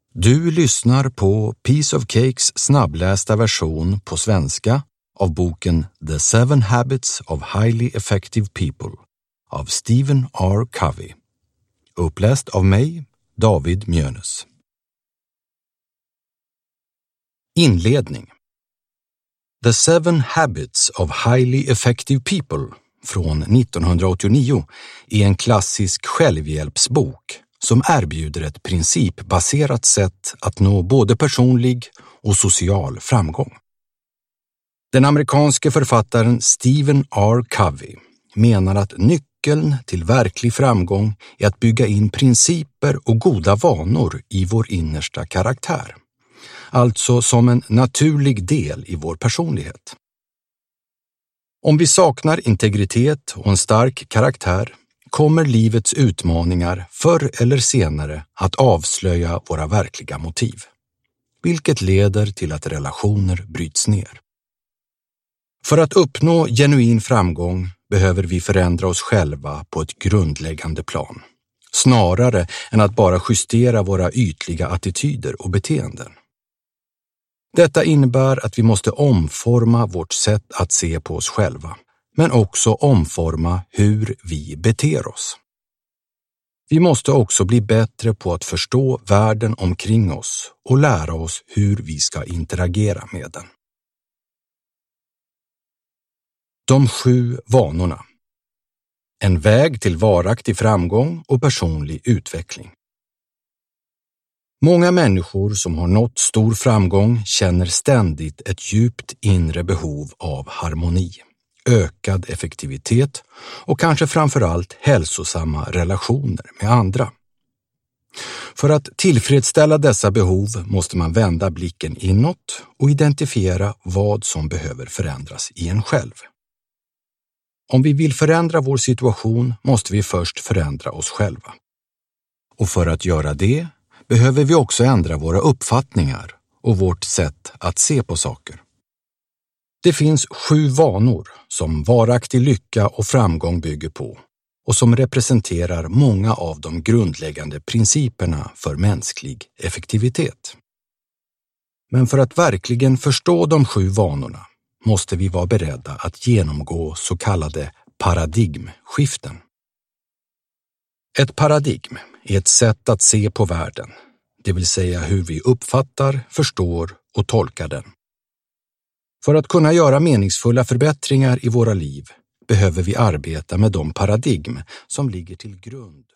Du lyssnar på Piece of Cakes snabblästa version på svenska av boken The 7 Habits of Highly Effective People av Stephen R. Covey. Uppläst av mig, David Mjönes. Inledning. The 7 Habits of Highly Effective People från 1989 är en klassisk självhjälpsbok som erbjuder ett principbaserat sätt att nå både personlig och social framgång. Den amerikanske författaren Stephen R. Covey menar att nyckeln till verklig framgång är att bygga in principer och goda vanor i vår innersta karaktär. Alltså som en naturlig del i vår personlighet. Om vi saknar integritet och en stark karaktär kommer livets utmaningar förr eller senare att avslöja våra verkliga motiv, vilket leder till att relationer bryts ner. För att uppnå genuin framgång behöver vi förändra oss själva på ett grundläggande plan, snarare än att bara justera våra ytliga attityder och beteenden. Detta innebär att vi måste omforma vårt sätt att se på oss själva, men också omforma hur vi beter oss. Vi måste också bli bättre på att förstå världen omkring oss och lära oss hur vi ska interagera med den. De 7 vanorna. En väg till varaktig framgång och personlig utveckling. Många människor som har nått stor framgång känner ständigt ett djupt inre behov av harmoni, ökad effektivitet och kanske framförallt hälsosamma relationer med andra. För att tillfredsställa dessa behov måste man vända blicken inåt och identifiera vad som behöver förändras i en själv. Om vi vill förändra vår situation måste vi först förändra oss själva. Och för att göra det behöver vi också ändra våra uppfattningar och vårt sätt att se på saker. Det finns 7 vanor som varaktig lycka och framgång bygger på och som representerar många av de grundläggande principerna för mänsklig effektivitet. Men för att verkligen förstå de 7 vanorna måste vi vara beredda att genomgå så kallade paradigmskiften. Ett paradigm är ett sätt att se på världen, det vill säga hur vi uppfattar, förstår och tolkar den. För att kunna göra meningsfulla förbättringar i våra liv behöver vi arbeta med de paradigm som ligger till grund